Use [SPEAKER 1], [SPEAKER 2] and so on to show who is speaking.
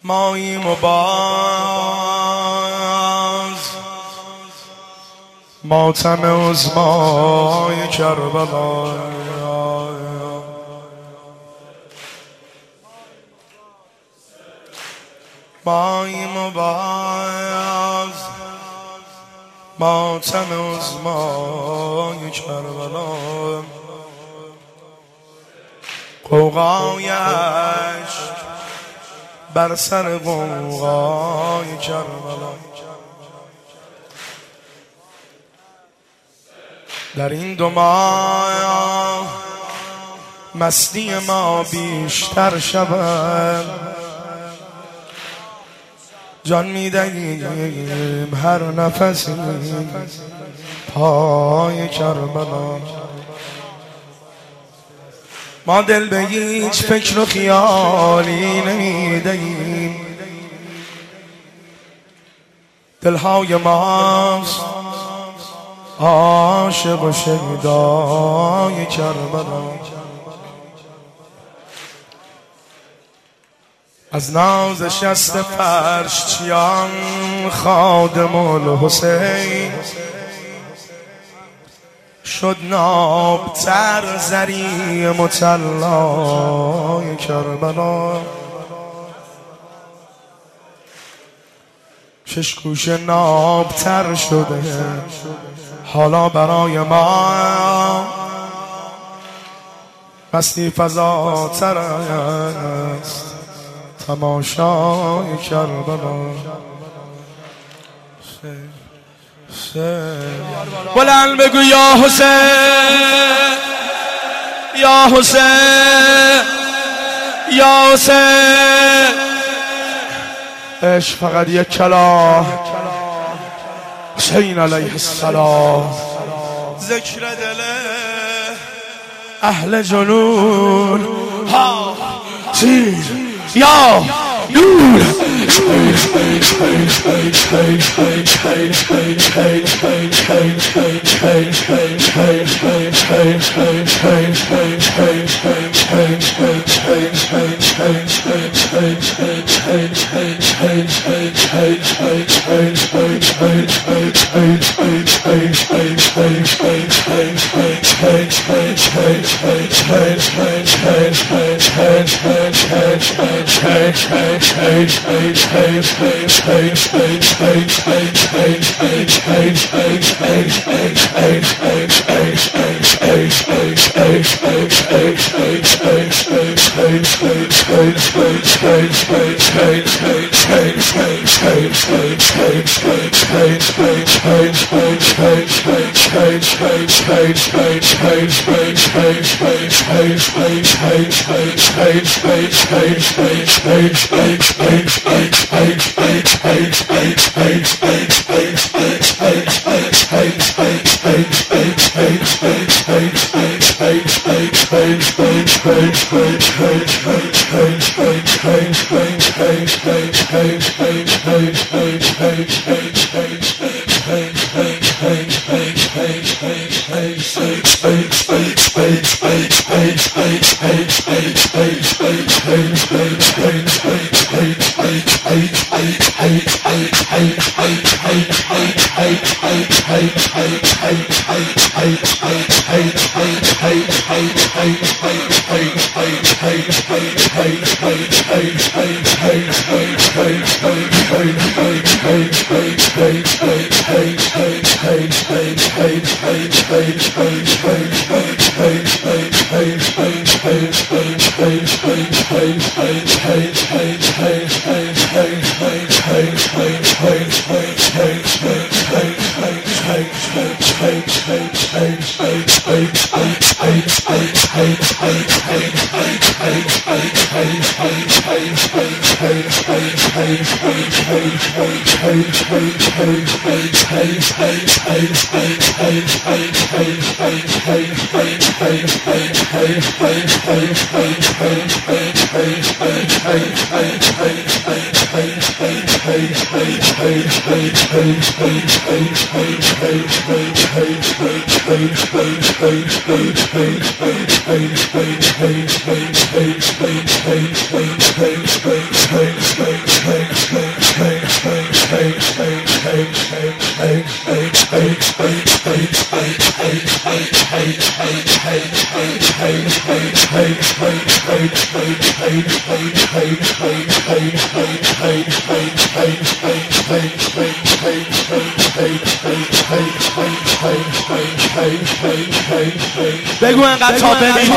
[SPEAKER 1] ماییم و باز ماتم عظمای کربلا، ماییم و باز ماتم عظمای کربلا، قوقایش بر سر قوقای کربلا. در این دو ماه مستی ما بیشتر شود، جان می‌دهیم هر نفسی پای کربلا. ما دل به هیچ فکر و خیالی نمی‌دهیم، دلهای ماست عاشق و شیدای کربلا. از ناز شست فرشچیان خادم الحسین، شد نابتر زری مطلای کربلا. شش نابتر شده حالا برای ما، مستی فضاتر است تماشای کربلا. بلند بگو یا حسین، یا حسین، یا حسین. عشق فقط یک کلام، حسین علیه السلام. ذکر دل اهل جنون ها سیر یا نور. بگو انقدر تا ببین